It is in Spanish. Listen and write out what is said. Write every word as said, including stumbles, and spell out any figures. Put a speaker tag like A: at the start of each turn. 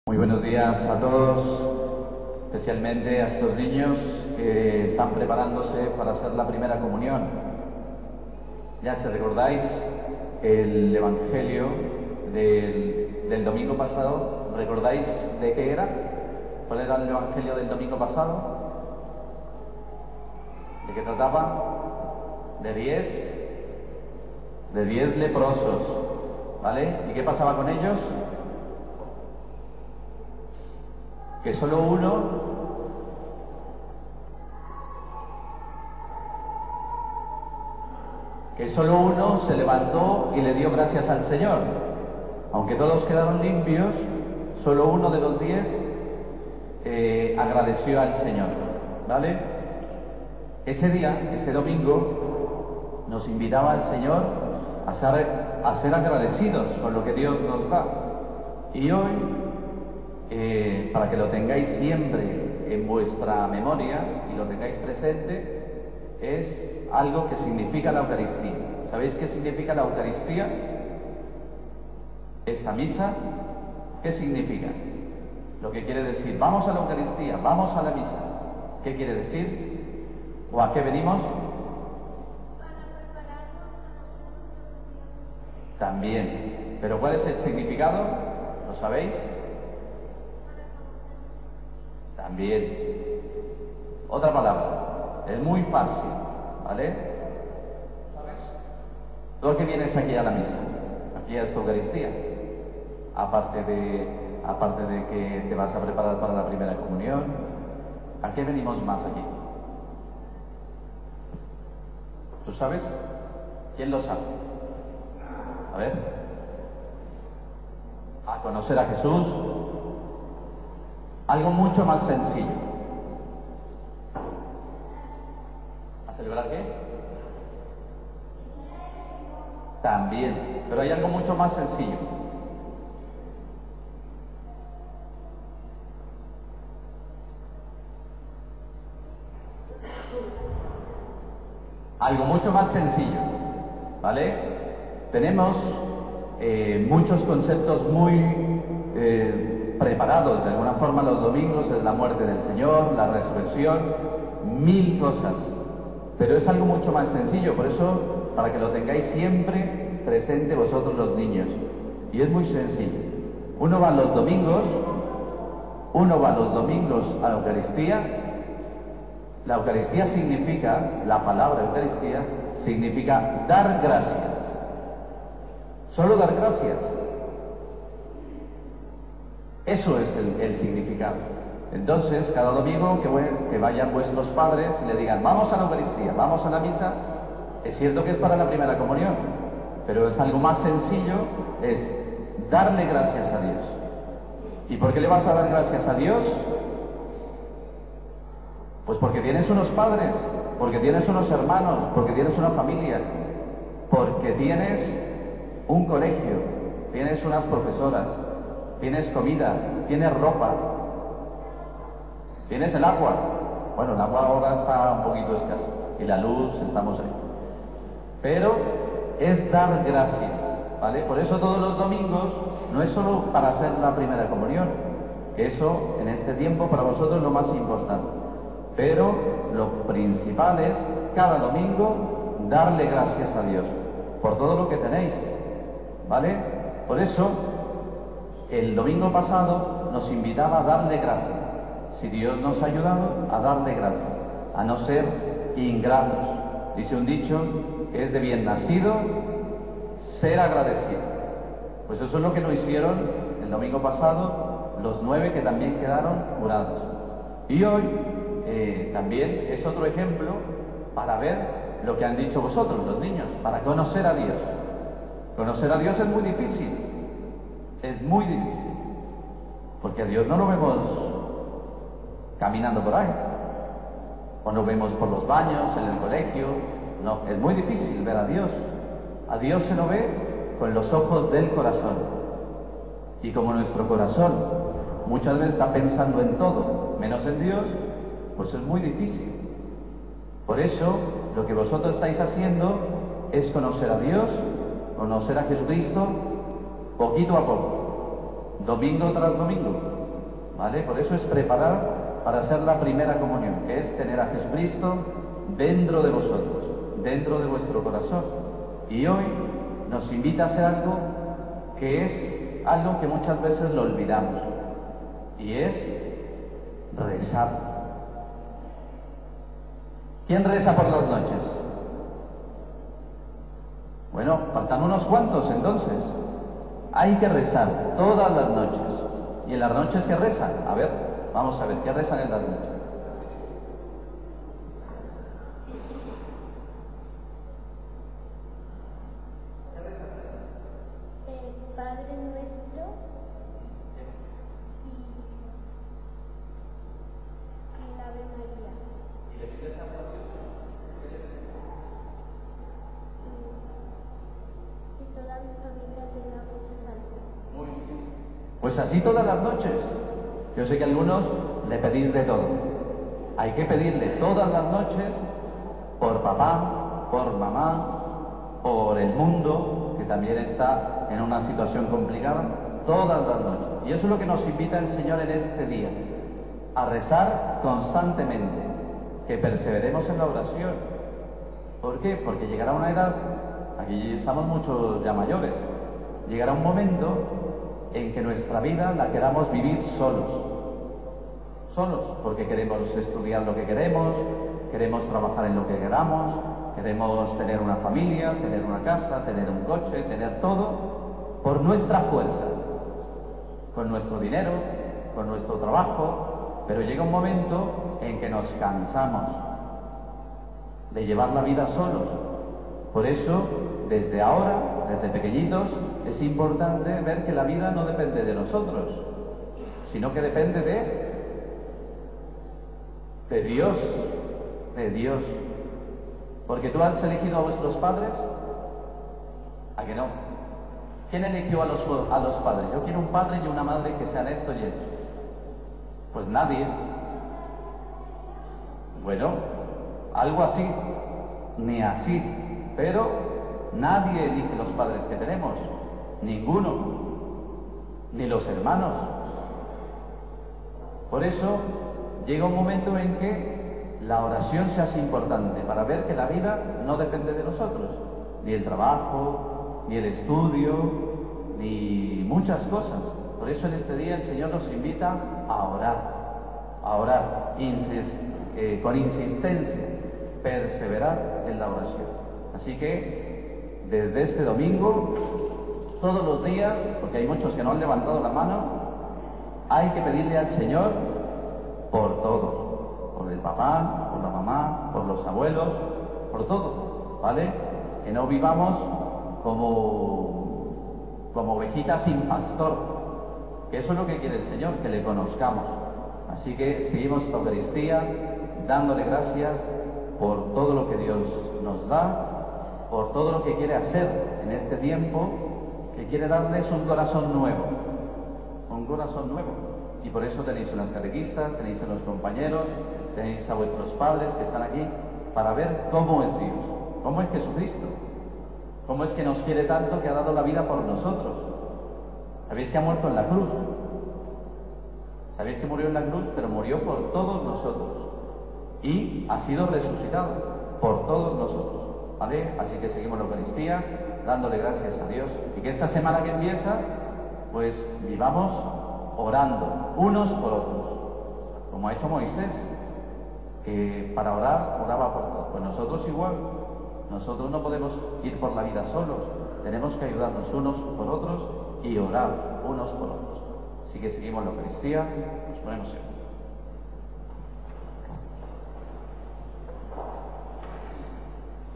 A: Muy buenos días a todos, especialmente a estos niños que están preparándose para hacer la primera comunión. Ya si recordáis el Evangelio del, del domingo pasado, ¿recordáis de qué era? ¿Cuál era el Evangelio del domingo pasado? ¿De qué trataba? De diez, de diez leprosos, ¿vale? ¿Y qué pasaba con ellos? Que solo uno que solo uno se levantó y le dio gracias al Señor. Aunque todos quedaron limpios, solo uno de los diez eh, agradeció al Señor, ¿vale? Ese día, ese domingo, nos invitaba el Señor a ser, a ser agradecidos con lo que Dios nos da. Y hoy, Eh, para que lo tengáis siempre en vuestra memoria y lo tengáis presente, es algo que significa la Eucaristía. ¿Sabéis qué significa la Eucaristía? Esta misa, ¿qué significa? Lo que quiere decir, vamos a la Eucaristía, vamos a la misa. ¿Qué quiere decir? ¿O a qué venimos? También. ¿Pero cuál es el significado? ¿Lo sabéis? También. Otra palabra. Es muy fácil, ¿vale? ¿Sabes? Tú a qué vienes aquí a la misa, aquí a esta Eucaristía. Aparte de, aparte de que te vas a preparar para la primera comunión, ¿a qué venimos más aquí? ¿Tú sabes? ¿Quién lo sabe? A ver. A conocer a Jesús. Algo mucho más sencillo. ¿A celebrar qué? También, pero hay algo mucho más sencillo. Algo mucho más sencillo, ¿vale? Tenemos eh, muchos conceptos muy eh, preparados de alguna forma los domingos, es la muerte del Señor, la resurrección, mil cosas, pero es algo mucho más sencillo, por eso, para que lo tengáis siempre presente vosotros los niños, y es muy sencillo. Uno va los domingos, uno va los domingos a la Eucaristía. La Eucaristía significa, la palabra Eucaristía, significa dar gracias, solo dar gracias. Eso es el, el significado. Entonces, cada domingo que, que vayan vuestros padres y le digan, vamos a la Eucaristía, vamos a la misa, es cierto que es para la primera comunión, pero es algo más sencillo, es darle gracias a Dios. ¿Y por qué le vas a dar gracias a Dios? Pues porque tienes unos padres, porque tienes unos hermanos, porque tienes una familia, porque tienes un colegio, tienes unas profesoras, tienes comida, tienes ropa, tienes el agua. Bueno, el agua ahora está un poquito escaso y la luz, estamos ahí. Pero es dar gracias, ¿vale? Por eso todos los domingos no es solo para hacer la primera comunión, que eso en este tiempo para vosotros es lo más importante. Pero lo principal es cada domingo darle gracias a Dios por todo lo que tenéis, ¿vale? Por eso el domingo pasado nos invitaba a darle gracias. Si Dios nos ha ayudado, a darle gracias, a no ser ingratos. Dice un dicho que es de bien nacido ser agradecido. Pues eso es lo que nos hicieron el domingo pasado los nueve que también quedaron curados. Y hoy eh, también es otro ejemplo para ver lo que han dicho vosotros, los niños, para conocer a Dios. Conocer a Dios es muy difícil. Es muy difícil, porque a Dios no lo vemos caminando por ahí, o no vemos por los baños, en el colegio, no, es muy difícil ver a Dios. A Dios se lo ve con los ojos del corazón, y como nuestro corazón muchas veces está pensando en todo, menos en Dios, pues es muy difícil. Por eso, lo que vosotros estáis haciendo es conocer a Dios, conocer a Jesucristo, poquito a poco, domingo tras domingo. ¿vale? Por eso es preparar para hacer la primera comunión, que es tener a Jesucristo dentro de vosotros, dentro de vuestro corazón. Y hoy nos invita a hacer algo que es algo que muchas veces lo olvidamos, y es rezar. ¿Quién reza por las noches? Bueno, faltan unos cuantos entonces. Hay que rezar todas las noches. ¿Y en las noches qué rezan? A ver, vamos a ver, ¿qué rezan en las noches?
B: El Padre Nuestro y, y la Ave María.
A: ¿Y le pides a Dios?
B: Y, y toda mi familia tenga mucha salud.
A: Muy bien. Pues así todas las noches. Yo sé que algunos le pedís de todo. Hay que pedirle todas las noches por papá, por mamá, por el mundo, que también está en una situación complicada, todas las noches. Y eso es lo que nos invita el Señor en este día, a rezar constantemente, que perseveremos en la oración. ¿Por qué? Porque llegará una edad, aquí estamos muchos ya mayores, llegará un momento en que nuestra vida la queramos vivir solos, solos, porque queremos estudiar lo que queremos, queremos trabajar en lo que queramos, queremos tener una familia, tener una casa, tener un coche, tener todo por nuestra fuerza, con nuestro dinero, con nuestro trabajo, pero llega un momento en que nos cansamos de llevar la vida solos. Por eso, desde ahora, desde pequeñitos, es importante ver que la vida no depende de nosotros, sino que depende de, de Dios, de Dios. Porque tú has elegido a vuestros padres, ¿a que no? ¿Quién eligió a los, a los padres? Yo quiero un padre y una madre que sean esto y esto. Pues nadie. Bueno, algo así, ni así, pero nadie elige los padres que tenemos, ninguno, ni los hermanos. Por eso llega un momento en que la oración se hace importante para ver que la vida no depende de nosotros, ni el trabajo, ni el estudio, ni muchas cosas. Por eso en este día el Señor nos invita a orar, a orar insist, eh, con insistencia, perseverar en la oración. Así que desde este domingo, todos los días, porque hay muchos que no han levantado la mano, hay que pedirle al Señor por todos, por el papá, por la mamá, por los abuelos, por todo, ¿vale? Que no vivamos como, como ovejitas sin pastor, que eso es lo que quiere el Señor, que le conozcamos. Así que seguimos esta Eucaristía dándole gracias por todo lo que Dios nos da, por todo lo que quiere hacer en este tiempo, que quiere darles un corazón nuevo, un corazón nuevo. Y por eso tenéis unas catequistas, tenéis a los compañeros, tenéis a vuestros padres que están aquí, para ver cómo es Dios, cómo es Jesucristo, cómo es que nos quiere tanto, que ha dado la vida por nosotros. ¿Sabéis que ha muerto en la cruz? ¿Sabéis que murió en la cruz? Pero murió por todos nosotros. Y ha sido resucitado por todos nosotros, ¿vale? Así que seguimos la Eucaristía, dándole gracias a Dios. Y que esta semana que empieza, pues vivamos orando unos por otros, como ha hecho Moisés, que para orar, oraba por todos. Pues nosotros igual, nosotros no podemos ir por la vida solos, tenemos que ayudarnos unos por otros y orar unos por otros. Así que seguimos la Eucaristía, nos ponemos en